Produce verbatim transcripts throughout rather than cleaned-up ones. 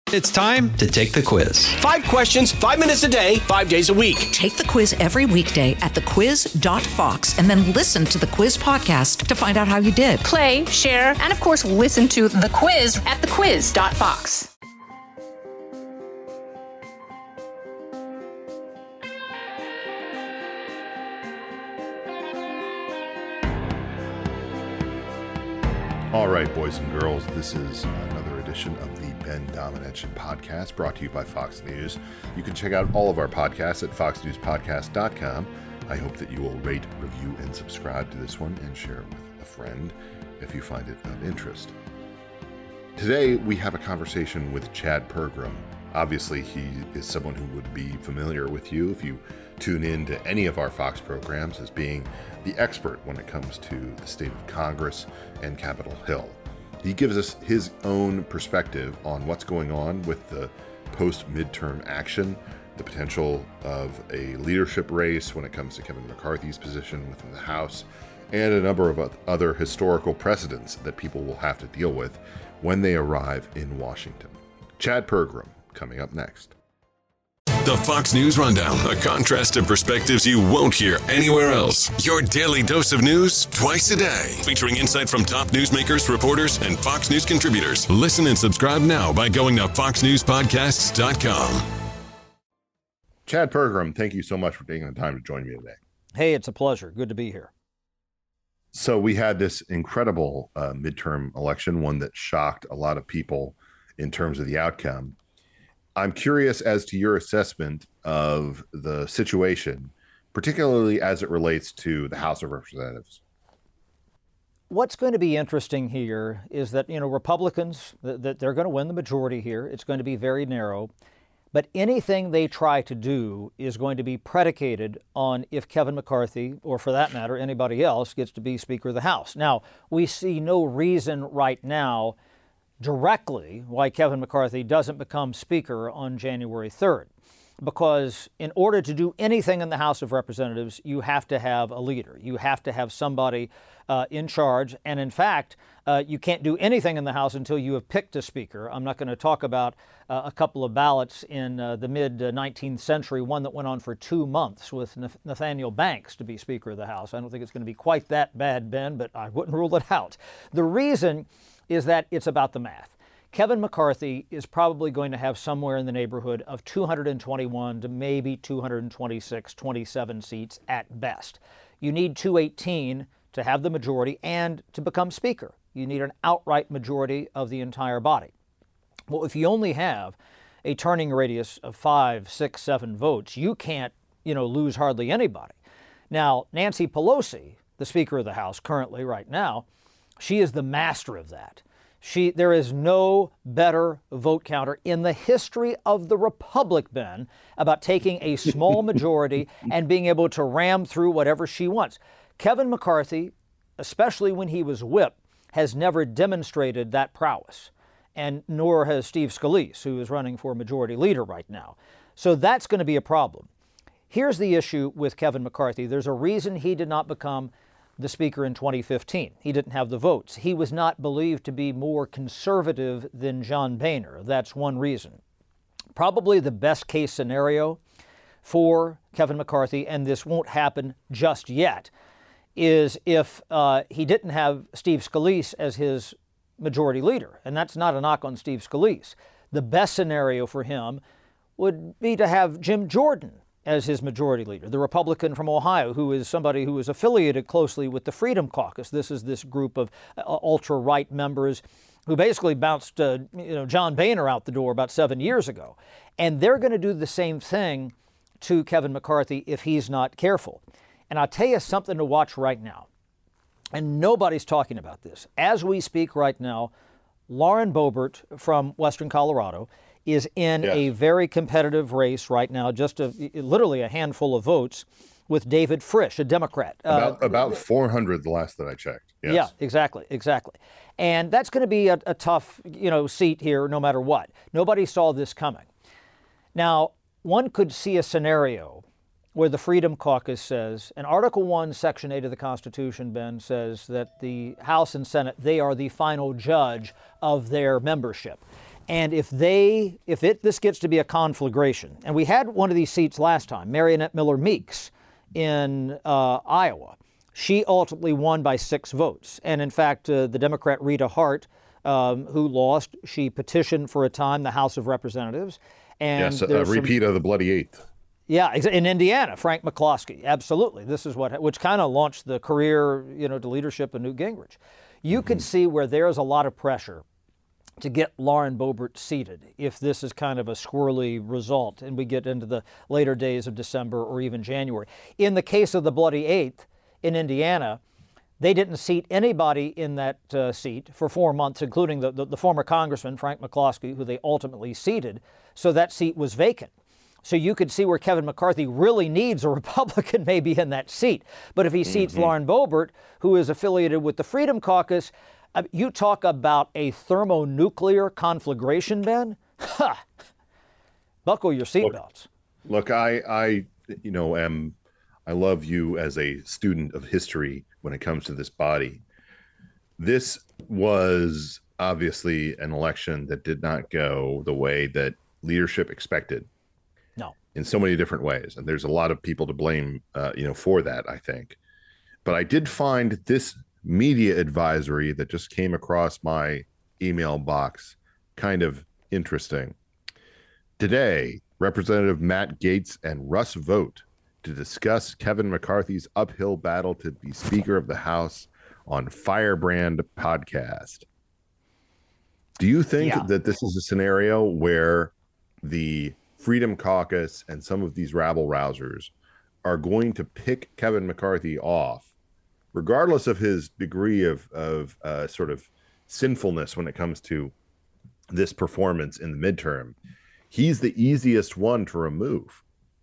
It's time to take the quiz. Five questions, five minutes a day, five days a week. Take the quiz every weekday at the quiz dot fox and then listen to the quiz podcast to find out how you did. Play, share, and of course, listen to the quiz at the quiz dot fox. All right, boys and girls, this is another edition of the Ben Domenech podcast brought to you by Fox News. You can check out all of our podcasts at fox news podcast dot com. I hope that you will rate, review, and subscribe to this one and share it with a friend if you find it of interest. Today, we have a conversation with Chad Pergram. Obviously, he is someone who would be familiar with you if you tune in to any of our Fox programs as being the expert when it comes to the state of Congress and Capitol Hill. He gives us his own perspective on what's going on with the post-midterm action, the potential of a leadership race when it comes to Kevin McCarthy's position within the House, and a number of other historical precedents that people will have to deal with when they arrive in Washington. Chad Pergram, coming up next. The Fox News Rundown, a contrast of perspectives you won't hear anywhere else. Your daily dose of news twice a day, featuring insight from top newsmakers, reporters, and Fox News contributors. Listen and subscribe now by going to fox news podcasts dot com. Chad Pergram, thank you so much for taking the time to join me today. Hey, it's a pleasure. Good to be here. So we had this incredible uh, midterm election, one that shocked a lot of people in terms of the outcome. I'm curious as to your assessment of the situation, particularly as it relates to the House of Representatives. What's going to be interesting here is that, you know, Republicans, that, that they're going to win the majority here. It's going to be very narrow. But anything they try to do is going to be predicated on if Kevin McCarthy, or for that matter, anybody else, gets to be Speaker of the House. Now, we see no reason right now directly why Kevin McCarthy doesn't become Speaker on January third. Because in order to do anything in the House of Representatives, you have to have a leader. You have to have somebody uh, in charge. And in fact, uh, you can't do anything in the House until you have picked a speaker. I'm not going to talk about uh, a couple of ballots in uh, the mid-nineteenth century, one that went on for two months with Nathaniel Banks to be Speaker of the House. I don't think it's going to be quite that bad, Ben, but I wouldn't rule it out. The reason is that it's about the math. Kevin McCarthy is probably going to have somewhere in the neighborhood of two hundred twenty-one to maybe two hundred twenty-six, twenty-seven seats at best. You need two eighteen to have the majority and to become Speaker. You need an outright majority of the entire body. Well, if you only have a turning radius of five, six, seven votes, you can't, you know, lose hardly anybody. Now, Nancy Pelosi, the Speaker of the House currently right now, she is the master of that. She, there is no better vote counter in the history of the Republic, Ben, about taking a small majority and being able to ram through whatever she wants. Kevin McCarthy, especially when he was whip, has never demonstrated that prowess, and nor has Steve Scalise, who is running for majority leader right now. So that's going to be a problem. Here's the issue with Kevin McCarthy. There's a reason he did not become the Speaker in twenty fifteen. He didn't have the votes. He was not believed to be more conservative than John Boehner. That's one reason. Probably the best case scenario for Kevin McCarthy, and this won't happen just yet, is if uh, he didn't have Steve Scalise as his majority leader. And that's not a knock on Steve Scalise. The best scenario for him would be to have Jim Jordan as his majority leader, the Republican from Ohio, who is somebody who is affiliated closely with the Freedom Caucus. This is this group of uh, ultra-right members who basically bounced uh, you know, John Boehner out the door about seven years ago. And they're going to do the same thing to Kevin McCarthy if he's not careful. And I'll tell you something to watch right now. And nobody's talking about this. As we speak right now, Lauren Boebert from Western Colorado is in yes. a very competitive race right now, just a, literally a handful of votes, with David Frisch, a Democrat. About, uh, about four hundred the last that I checked. Yes. Yeah, exactly, exactly. And that's going to be a, a tough, you know, seat here no matter what. Nobody saw this coming. Now, one could see a scenario where the Freedom Caucus says, and Article one, Section eight of the Constitution, Ben, says that the House and Senate, they are the final judge of their membership. And if they, if it this gets to be a conflagration, and we had one of these seats last time, Marionette Miller Meeks in uh, Iowa, she ultimately won by six votes. And in fact, uh, the Democrat Rita Hart, um, who lost, she petitioned for a time the House of Representatives. And yes, a repeat some, of the Bloody Eighth. Yeah, in Indiana, Frank McCloskey, absolutely. This is what, which kind of launched the career, you know, to leadership of Newt Gingrich. You mm-hmm. could see where there's a lot of pressure to get Lauren Boebert seated if this is kind of a squirrely result and we get into the later days of December or even January. In the case of the Bloody Eighth in Indiana, they didn't seat anybody in that uh, seat for four months, including the, the, the former congressman, Frank McCloskey, who they ultimately seated. So that seat was vacant. So you could see where Kevin McCarthy really needs a Republican maybe in that seat. But if he seats mm-hmm. Lauren Boebert, who is affiliated with the Freedom Caucus, uh, you talk about a thermonuclear conflagration, Ben? Ha! Buckle your seatbelts. Look, look, I, I, you know, am, I love you as a student of history when it comes to this body. This was obviously an election that did not go the way that leadership expected. No. In so many different ways. And there's a lot of people to blame, uh, you know, for that, I think. But I did find this media advisory that just came across my email box kind of interesting. Today, Representative Matt Gaetz and Russ Vought to discuss Kevin McCarthy's uphill battle to be Speaker of the House on Firebrand podcast. Do you think yeah. that this is a scenario where the Freedom Caucus and some of these rabble-rousers are going to pick Kevin McCarthy off, regardless of his degree of, of uh, sort of sinfulness when it comes to this performance in the midterm? He's the easiest one to remove.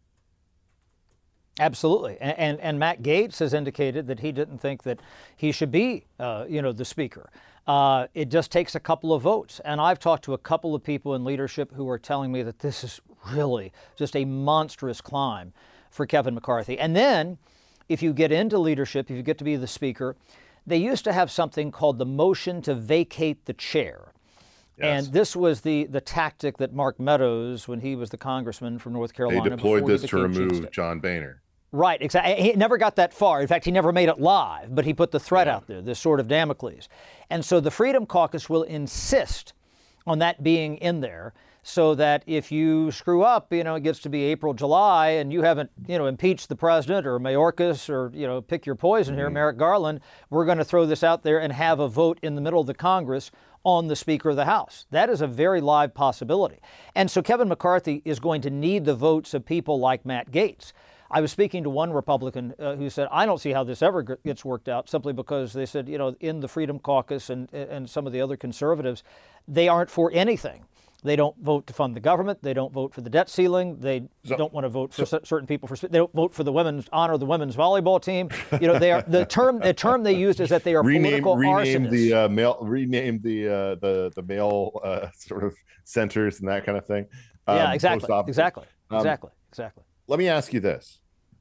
Absolutely. And, and, and Matt Gaetz has indicated that he didn't think that he should be, uh, you know, the speaker. Uh, it just takes a couple of votes. And I've talked to a couple of people in leadership who are telling me that this is really just a monstrous climb for Kevin McCarthy. And then if you get into leadership, if you get to be the speaker, they used to have something called the motion to vacate the chair. Yes. And this was the, the tactic that Mark Meadows, when he was the congressman from North Carolina, they deployed this to remove John Boehner. Right, exactly. He never got that far. In fact, he never made it live, but he put the threat yeah. out there, this sort of Damocles. And so the Freedom Caucus will insist on that being in there so that if you screw up, you know, it gets to be April, July, and you haven't, you know, impeached the president or Mayorkas or, you know, pick your poison mm-hmm. here, Merrick Garland, we're going to throw this out there and have a vote in the middle of the Congress on the Speaker of the House. That is a very live possibility. And so Kevin McCarthy is going to need the votes of people like Matt Gaetz. I was speaking to one Republican uh, who said, I don't see how this ever gets worked out, simply because they said, you know, in the Freedom Caucus and, and some of the other conservatives, they aren't for anything. They don't vote to fund the government. They don't vote for the debt ceiling. They so, don't want to vote for so, certain people. For They don't vote for the women's, honor the women's volleyball team. You know, they are the term. The term they used is that they are rename, political rename arsonists. The uh, male, rename the uh, the the male uh, sort of centers and that kind of thing. Um, yeah, exactly, exactly, um, exactly, exactly. Let me ask you this: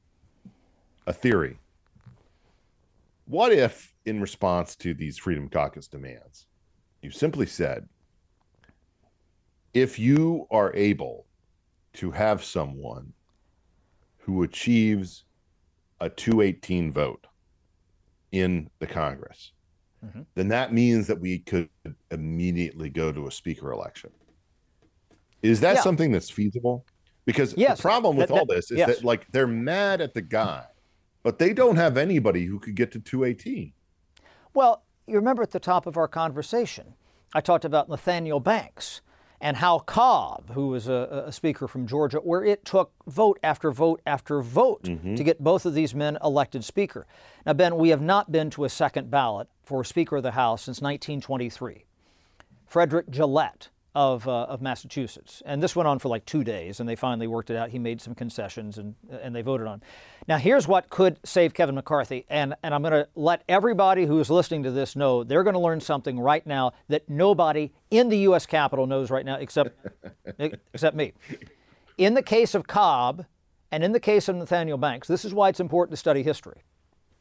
a theory. What if, in response to these Freedom Caucus demands, you simply said, if you are able to have someone who achieves a two eighteen vote in the Congress, mm-hmm. then that means that we could immediately go to a speaker election. Is that yeah. something that's feasible? Because yes. the problem with that, all this is yes. that, like, they're mad at the guy, but they don't have anybody who could get to two eighteen. Well, you remember at the top of our conversation, I talked about Nathaniel Banks and Hal Cobb, who was a, a speaker from Georgia, where it took vote after vote after vote mm-hmm. to get both of these men elected speaker. Now, Ben, we have not been to a second ballot for Speaker of the House since nineteen twenty-three. Frederick Gillette of uh, of Massachusetts. And this went on for like two days, and they finally worked it out. He made some concessions, and and they voted on. Now, here's what could save Kevin McCarthy, and, and I'm going to let everybody who is listening to this know they're going to learn something right now that nobody in the U S Capitol knows right now except except me. In the case of Cobb and in the case of Nathaniel Banks, this is why it's important to study history.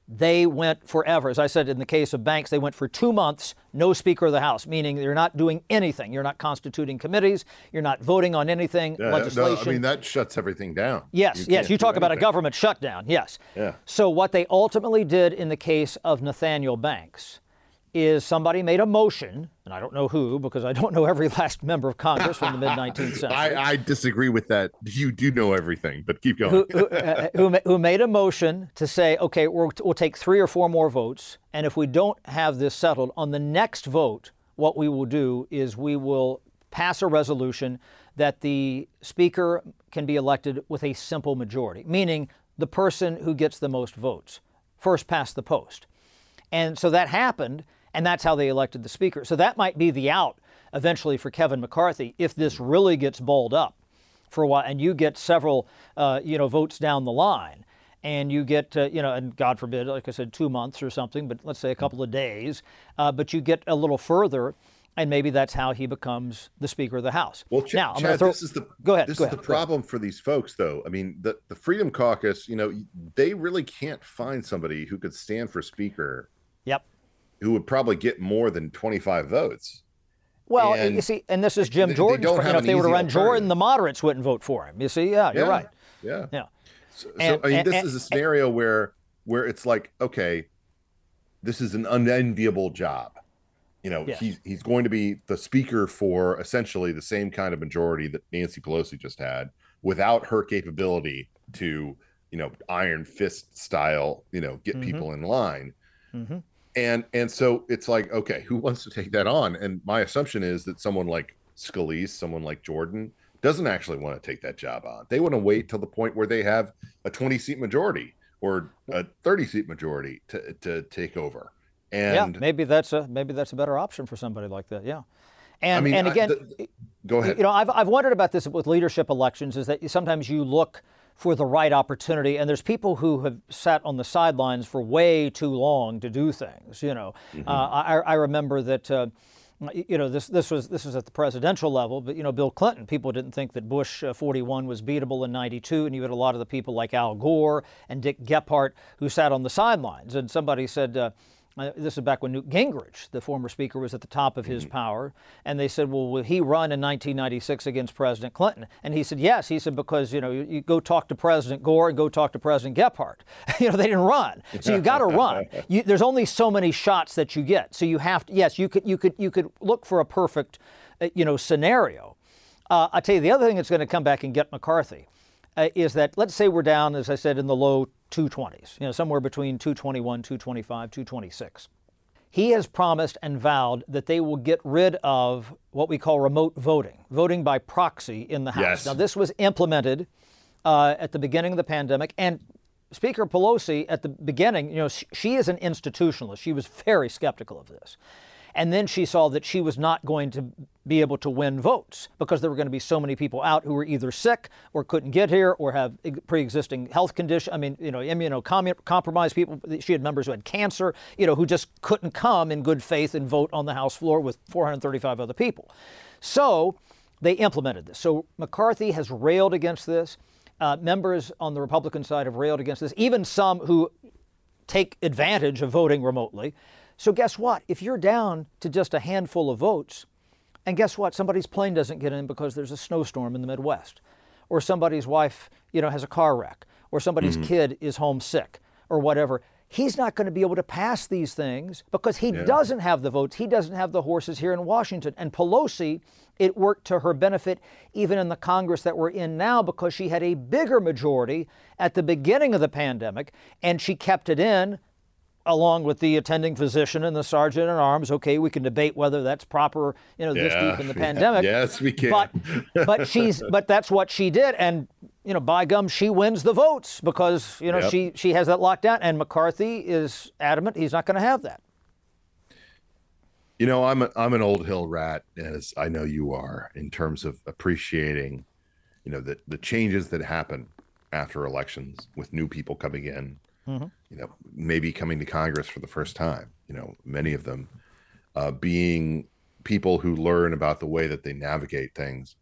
they went forever. As I said, in the case of banks, they went for two months, no Speaker of the House, meaning you're not doing anything. You're not constituting committees. You're not voting on anything, yeah, legislation. No, I mean, that shuts everything down. Yes, you yes. You talk about a government shutdown. Yes. Yeah. So what they ultimately did in the case of Nathaniel Banks is somebody made a motion, and I don't know who, because I don't know every last member of Congress from the mid-nineteenth century. I, I disagree with that. You do know everything, but keep going. who, who, uh, who, who made a motion to say, okay, we'll, we'll take three or four more votes, and if we don't have this settled, on the next vote, what we will do is we will pass a resolution that the Speaker can be elected with a simple majority, meaning the person who gets the most votes, first past the post. And so that happened, and that's how they elected the Speaker. So that might be the out eventually for Kevin McCarthy if this really gets balled up for a while and you get several, uh, you know, votes down the line and you get, uh, you know, and God forbid, like I said, two months or something, but let's say a couple of days, uh, but you get a little further and maybe that's how he becomes the Speaker of the House. Well, Ch- now, I'm Chad, throw... this is the go ahead. This go is ahead, the problem for these folks, though. I mean, the, the Freedom Caucus, you know, they really can't find somebody who could stand for Speaker. Yep. Who would probably get more than twenty-five votes. Well, and you see, and this is Jim they, Jordan's. They you know, if they were to run Jordan, the moderates wouldn't vote for him. You see, yeah, you're yeah, right. Yeah, yeah. So, and, so I mean, and, this and, is a scenario and, where where it's like, okay, this is an unenviable job. You know, yes. he's he's going to be the Speaker for essentially the same kind of majority that Nancy Pelosi just had, without her capability to, you know, iron fist style, you know, get mm-hmm. people in line. Mm-hmm. And and so it's like, okay, who wants to take that on? And my assumption is that someone like Scalise, someone like Jordan, doesn't actually want to take that job on. They want to wait till the point where they have a twenty-seat majority or a thirty-seat majority to, to take over. And yeah, maybe that's a maybe that's a better option for somebody like that. Yeah. And I mean, and again, I, the, go ahead. You know, I've I've wondered about this with leadership elections, is that sometimes you look for the right opportunity, and there's people who have sat on the sidelines for way too long to do things. You know, mm-hmm. uh, I, I remember that. Uh, you know, this this was this was at the presidential level, but you know, Bill Clinton. People didn't think that Bush uh, forty-one was beatable in ninety-two, and you had a lot of the people like Al Gore and Dick Gephardt who sat on the sidelines. And somebody said. Uh, Uh, this is back when Newt Gingrich, the former Speaker, was at the top of his mm-hmm. power. And they said, well, will he run in nineteen ninety-six against President Clinton? And he said, yes. He said, because, you know, you, you go talk to President Gore and go talk to President Gephardt. you know, they didn't run. So you've got to run. You, there's only so many shots that you get. So you have to, yes, you could you could, you could look for a perfect, uh, you know, scenario. Uh, I tell you, the other thing that's going to come back and get McCarthy uh, is that, let's say we're down, as I said, in the low two twenties, you know, somewhere between two twenty-one, two twenty-five, two twenty-six. He has promised and vowed that they will get rid of what we call remote voting, voting by proxy in the House. Yes. Now, this was implemented uh, at the beginning of the pandemic, and Speaker Pelosi, at the beginning, you know, she, she is an institutionalist. She was very skeptical of this. And then she saw that she was not going to be able to win votes because there were going to be so many people out who were either sick or couldn't get here or have pre-existing health condition. I mean, you know, immunocompromised people. She had members who had cancer, you know, who just couldn't come in good faith and vote on the House floor with four hundred thirty-five other people. So they implemented this. So McCarthy has railed against this. Uh, members on the Republican side have railed against this, even some who take advantage of voting remotely. So guess what? If you're down to just a handful of votes, and guess what? Somebody's plane doesn't get in because there's a snowstorm in the Midwest, or somebody's wife, you know, has a car wreck, or somebody's mm-hmm. kid is homesick, or whatever. He's not going to be able to pass these things because he yeah. doesn't have the votes. He doesn't have the horses here in Washington. And Pelosi, it worked to her benefit even in the Congress that we're in now because she had a bigger majority at the beginning of the pandemic, and she kept it in along with the attending physician and the sergeant at arms. Okay, we can debate whether that's proper, you know, this yeah, deep in the yeah, pandemic. Yes, we can. But but she's but that's what she did, and you know, by gum, she wins the votes because you know yep. she she has that locked down. And McCarthy is adamant he's not going to have that. You know, I'm a, I'm an old Hill rat, as I know you are, in terms of appreciating, you know, the the changes that happen after elections with new people coming in. Mm-hmm. You know, maybe coming to Congress for the first time, you know, many of them uh, being people who learn about the way that they navigate things.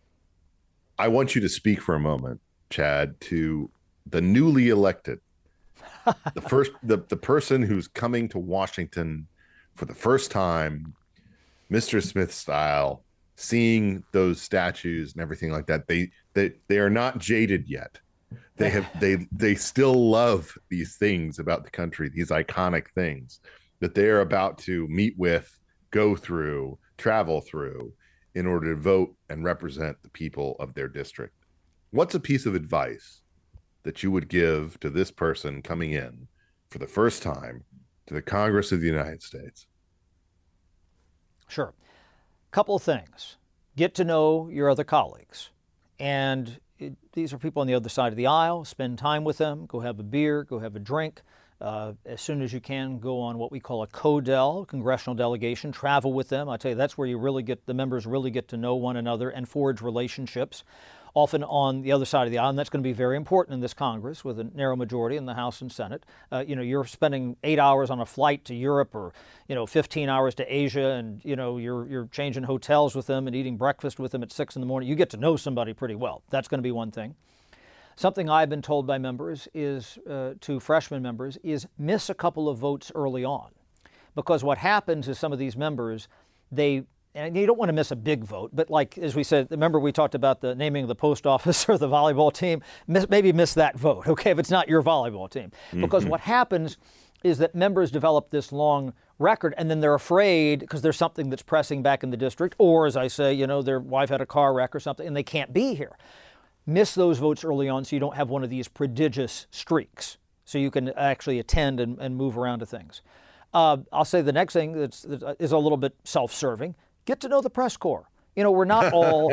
I want you to speak for a moment, Chad, to the newly elected the first, the, the person who's coming to Washington for the first time, Mister Smith style, seeing those statues and everything like that, they they they are not jaded yet. They have they they still love these things about the country, these iconic things that they are about to meet with, go through, travel through in order to vote and represent the people of their district. What's a piece of advice that you would give to this person coming in for the first time to the Congress of the United States? Sure. Couple of things. Get to know your other colleagues. And it, these are people on the other side of the aisle. Spend time with them. Go have a beer. Go have a drink. Uh, as soon as you can, go on what we call a CODEL, congressional delegation. Travel with them. I tell you, that's where you really get, the members really get to know one another and forge relationships, often on the other side of the aisle. And that's going to be very important in this Congress with a narrow majority in the House and Senate. Uh, you know, you're spending eight hours on a flight to Europe, or, you know, fifteen hours to Asia, and, you know, you're you're changing hotels with them and eating breakfast with them at six in the morning. You get to know somebody pretty well. That's going to be one thing. Something I've been told by members is, uh, to freshman members, is miss a couple of votes early on. Because what happens is some of these members, they, and you don't want to miss a big vote, but like, as we said, remember we talked about the naming of the post office or the volleyball team, miss, maybe miss that vote, okay, if it's not your volleyball team. Because mm-hmm. what happens is that members develop this long record, and then they're afraid because there's something that's pressing back in the district, or as I say, you know, their wife had a car wreck or something, and they can't be here. Miss those votes early on so you don't have one of these prodigious streaks, so you can actually attend and, and move around to things. Uh, I'll say the next thing that's, that is a little bit self-serving. Get to know the press corps. You know, we're not all,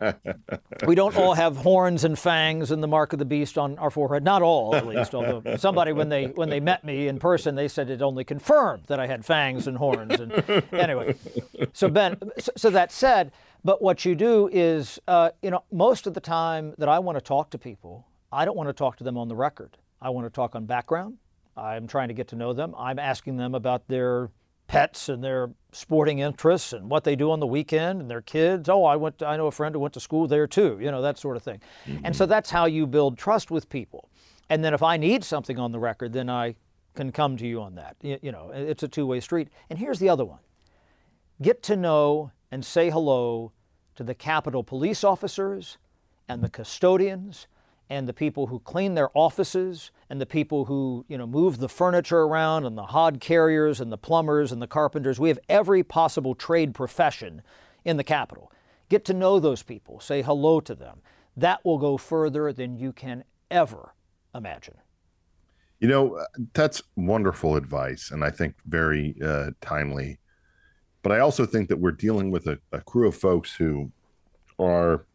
we don't all have horns and fangs and the mark of the beast on our forehead. Not all, at least. Although somebody, when they when they met me in person, they said it only confirmed that I had fangs and horns. And anyway, so Ben, so, so that said, but what you do is, uh, you know, most of the time that I want to talk to people, I don't want to talk to them on the record. I want to talk on background. I'm trying to get to know them. I'm asking them about their pets and their sporting interests and what they do on the weekend and their kids. Oh, I went to, I know a friend who went to school there too, you know, that sort of thing. Mm-hmm. And so that's how you build trust with people. And then if I need something on the record, then I can come to you on that. You, you know, it's a two-way street. And here's the other one. Get to know and say hello to the Capitol police officers and the custodians and the people who clean their offices and the people who, you know, move the furniture around and the hod carriers and the plumbers and the carpenters. We have every possible trade profession in the Capitol. Get to know those people. Say hello to them. That will go further than you can ever imagine. You know, that's wonderful advice, and I think very uh, timely. But I also think that we're dealing with a, a crew of folks who are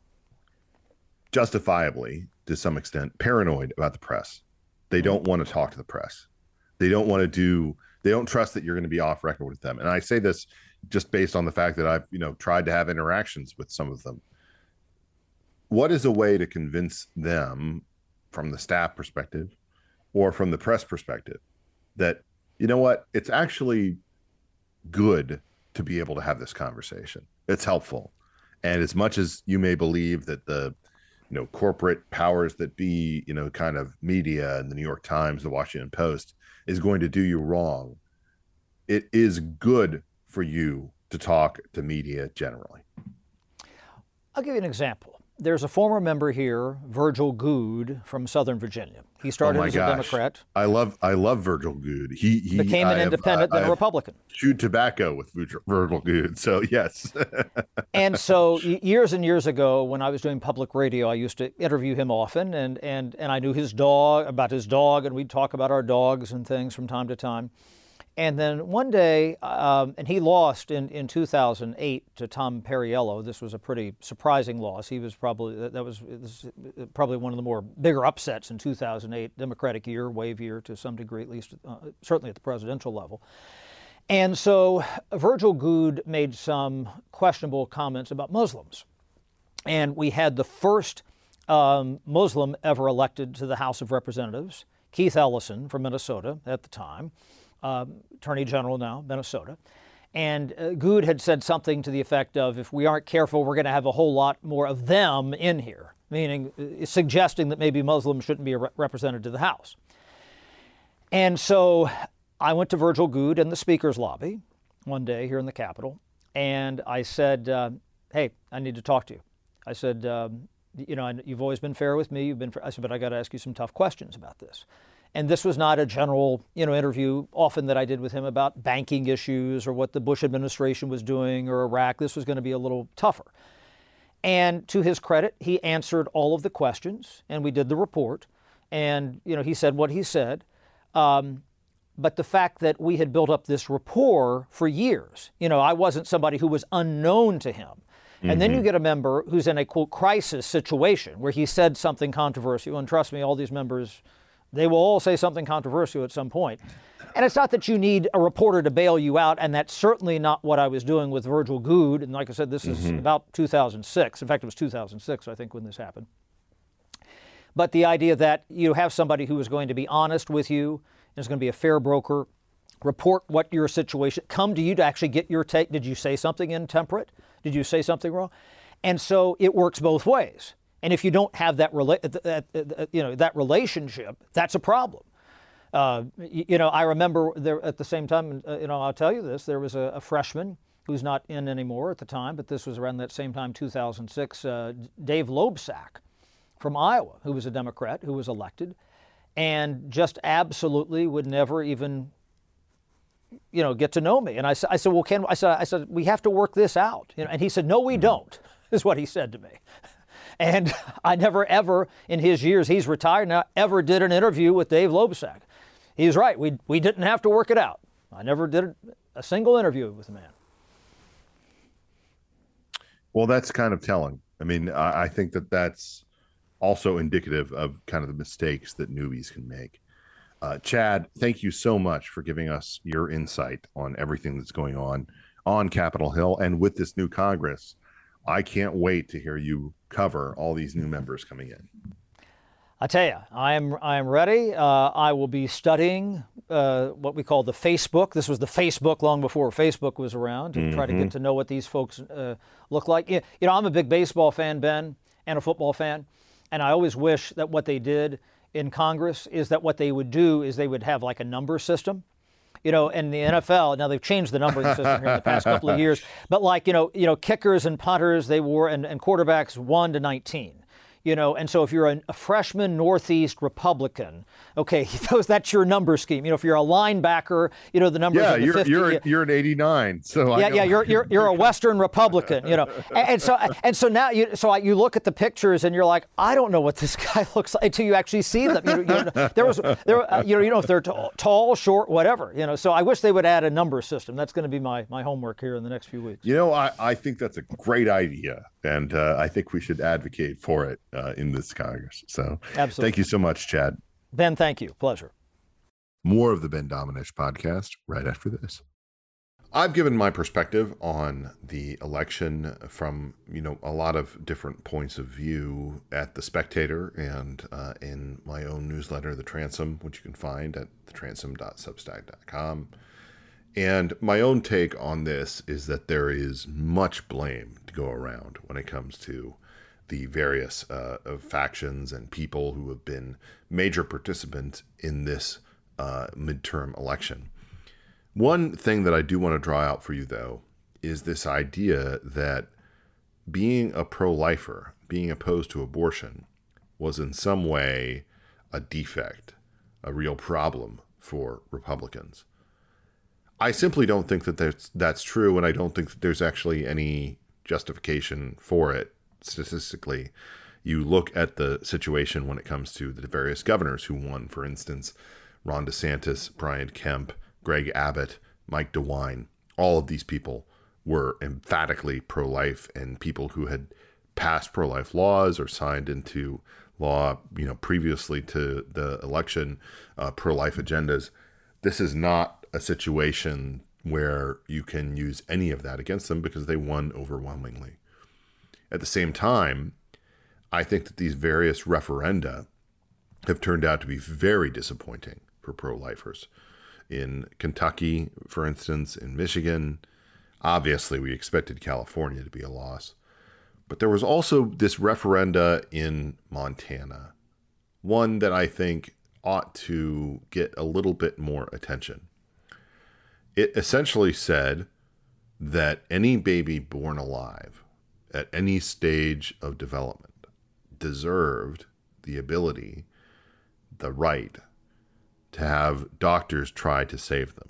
justifiably, to some extent, paranoid about the press. They don't want to talk to the press. They don't want to do, they don't trust that you're going to be off record with them. And I say this just based on the fact that I've, you know, tried to have interactions with some of them. What is a way to convince them from the staff perspective or from the press perspective that, you know what, it's actually good to be able to have this conversation. It's helpful. And as much as you may believe that the, you know, corporate powers that be, you know, kind of media and the New York Times, the Washington Post is going to do you wrong, it is good for you to talk to media generally. I'll give you an example. There's a former member here, Virgil Goode from Southern Virginia. He started oh my as gosh. a Democrat. I love I love Virgil Goode. He, he became an I independent, have, then a Republican. Chewed tobacco with Virgil Goode. So yes. And so years and years ago, when I was doing public radio, I used to interview him often, and and and I knew his dog about his dog, and we'd talk about our dogs and things from time to time. And then one day, um, and he lost in, in two thousand eight to Tom Perriello. This was a pretty surprising loss. He was probably, that was, was probably one of the more bigger upsets in two thousand eight, Democratic year, wave year to some degree, at least, uh, certainly at the presidential level. And so Virgil Goode made some questionable comments about Muslims. And we had the first um, Muslim ever elected to the House of Representatives, Keith Ellison from Minnesota at the time. Uh, Attorney General now, Minnesota. And uh, Goode had said something to the effect of, if we aren't careful, we're going to have a whole lot more of them in here, meaning uh, suggesting that maybe Muslims shouldn't be re- represented to the House. And so I went to Virgil Goode in the speaker's lobby one day here in the Capitol, and I said, uh, hey, I need to talk to you. I said, um, you know, you've always been fair with me. You've been fair. I said, but I got to ask you some tough questions about this. And this was not a general, you know, interview often that I did with him about banking issues or what the Bush administration was doing or Iraq. This was going to be a little tougher. And to his credit, he answered all of the questions, and we did the report. And, you know, he said what he said. Um, but the fact that we had built up this rapport for years, you know, I wasn't somebody who was unknown to him. And mm-hmm. then you get a member who's in a, quote, crisis situation where he said something controversial. And trust me, all these members, they will all say something controversial at some point. And it's not that you need a reporter to bail you out, and that's certainly not what I was doing with Virgil Goode. And like I said, this is mm-hmm. about two thousand six. In fact, it was two thousand six, I think, when this happened. But the idea that you have somebody who is going to be honest with you, is going to be a fair broker, report what your situation, come to you to actually get your take. Did you say something intemperate? Did you say something wrong? And so it works both ways. And if you don't have that, rela- that, that you know, that relationship, that's a problem. Uh, you, you know, I remember there at the same time, uh, you know, I'll tell you this, there was a, a freshman who's not in anymore at the time, but this was around that same time, two thousand six, uh, Dave Loebsack from Iowa, who was a Democrat, who was elected, and just absolutely would never even, you know, get to know me. And I, I said, well, Ken, I said, I said, we have to work this out. You know, and he said, no, we don't, is what he said to me. And I never, ever, in his years, he's retired now, ever did an interview with Dave Loebsack. He's right. We we didn't have to work it out. I never did a single interview with the man. Well, that's kind of telling. I mean, I, I think that that's also indicative of kind of the mistakes that newbies can make. Uh, Chad, thank you so much for giving us your insight on everything that's going on on Capitol Hill and with this new Congress. I can't wait to hear you cover all these new members coming in. I tell you, I am I am ready. Uh, I will be studying uh, what we call the Facebook. This was the Facebook long before Facebook was around, to mm-hmm. try to get to know what these folks uh, look like. You know, I'm a big baseball fan, Ben, and a football fan, and I always wish that what they did in Congress is that what they would do is they would have like a number system. You know, in the N F L, now they've changed the numbering system here in the past couple of years, but like, you know, you know, kickers and punters, they wore, and, and quarterbacks one to nineteen. You know, and so if you're a, a freshman Northeast Republican, okay, those, that's your number scheme. You know, if you're a linebacker, you know, the numbers yeah, in the you're, fifty. You're, you're an eighty-nine. So yeah, I yeah, you're you're you're a Western Republican. You know, and, and so and so now you so you look at the pictures and you're like, I don't know what this guy looks like until you actually see them. You, you know, there was there uh, you know you know if they're tall, tall, short, whatever. You know, so I wish they would add a number system. That's going to be my my homework here in the next few weeks. You know, I I think that's a great idea, and uh, I think we should advocate for it uh, in this Congress. So absolutely. Thank you so much, Chad. Ben, thank you. Pleasure. More of the Ben Domenech podcast right after this. I've given my perspective on the election from, you know, a lot of different points of view at The Spectator and uh, in my own newsletter, The Transom, which you can find at the transom dot substack dot com. And my own take on this is that there is much blame to go around when it comes to the various uh, factions and people who have been major participants in this uh, midterm election. One thing that I do want to draw out for you, though, is this idea that being a pro-lifer, being opposed to abortion, was in some way a defect, a real problem for Republicans. I simply don't think that that's, that's true, and I don't think that there's actually any justification for it. Statistically, you look at the situation when it comes to the various governors who won, for instance, Ron DeSantis, Brian Kemp, Greg Abbott, Mike DeWine. All of these people were emphatically pro-life, and people who had passed pro-life laws or signed into law, you know, previously to the election, uh, pro-life agendas. This is not a situation where you can use any of that against them because they won overwhelmingly. At the same time, I think that these various referenda have turned out to be very disappointing for pro-lifers. In Kentucky, for instance, in Michigan, obviously we expected California to be a loss. But there was also this referenda in Montana, one that I think ought to get a little bit more attention. It essentially said that any baby born alive at any stage of development deserved the ability, the right, to have doctors try to save them.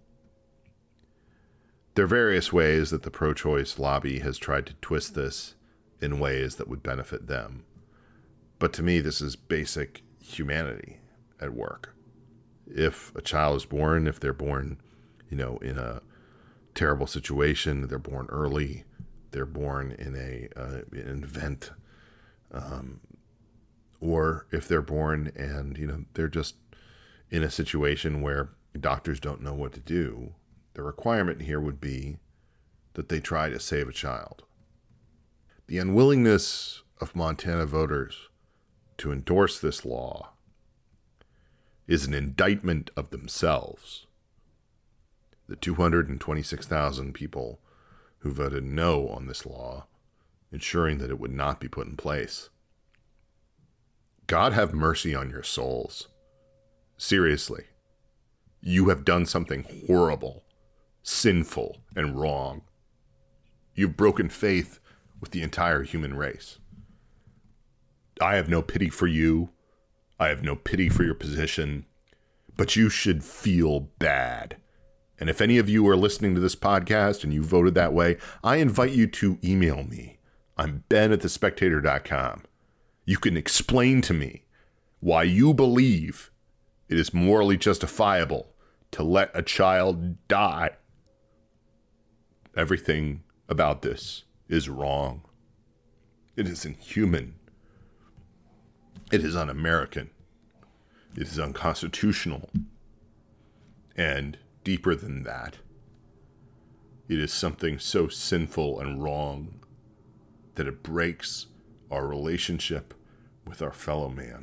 There are various ways that the pro-choice lobby has tried to twist this in ways that would benefit them. But to me, this is basic humanity at work. If a child is born, if they're born, you know, in a terrible situation, they're born early, they're born in a uh, an event, um, or if they're born and, you know, they're just in a situation where doctors don't know what to do, the requirement here would be that they try to save a child. The unwillingness of Montana voters to endorse this law is an indictment of themselves. The two hundred twenty-six thousand people who voted no on this law, ensuring that it would not be put in place. God have mercy on your souls. Seriously, you have done something horrible, sinful, and wrong. You've broken faith with the entire human race. I have no pity for you. I have no pity for your position, but you should feel bad. And if any of you are listening to this podcast and you voted that way, I invite you to email me. I'm Ben at the spectator dot com. You can explain to me why you believe it is morally justifiable to let a child die. Everything about this is wrong. It is inhuman. It is un-American. It is unconstitutional. And deeper than that, it is something so sinful and wrong that it breaks our relationship with our fellow man.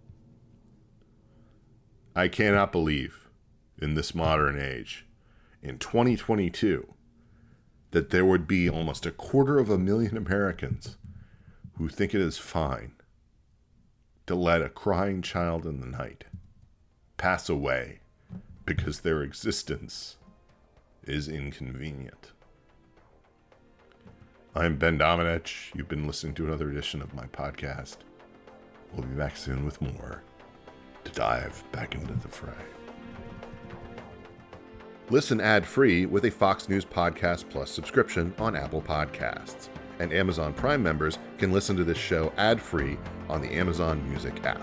I cannot believe in this modern age, in twenty twenty-two, that there would be almost a quarter of a million Americans who think it is fine to let a crying child in the night pass away because their existence is inconvenient. I'm Ben Domenech. You've been listening to another edition of my podcast. We'll be back soon with more to dive back into the fray. Listen ad-free with a Fox News Podcast Plus subscription on Apple Podcasts. And Amazon Prime members can listen to this show ad-free on the Amazon Music app.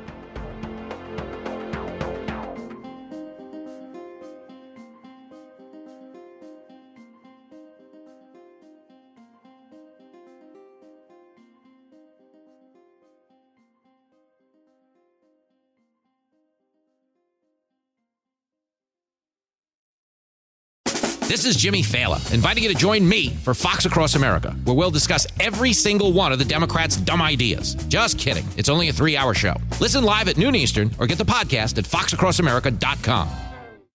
This is Jimmy Fallon, inviting you to join me for Fox Across America, where we'll discuss every single one of the Democrats' dumb ideas. Just kidding. It's only a three-hour show. Listen live at noon Eastern or get the podcast at fox across america dot com.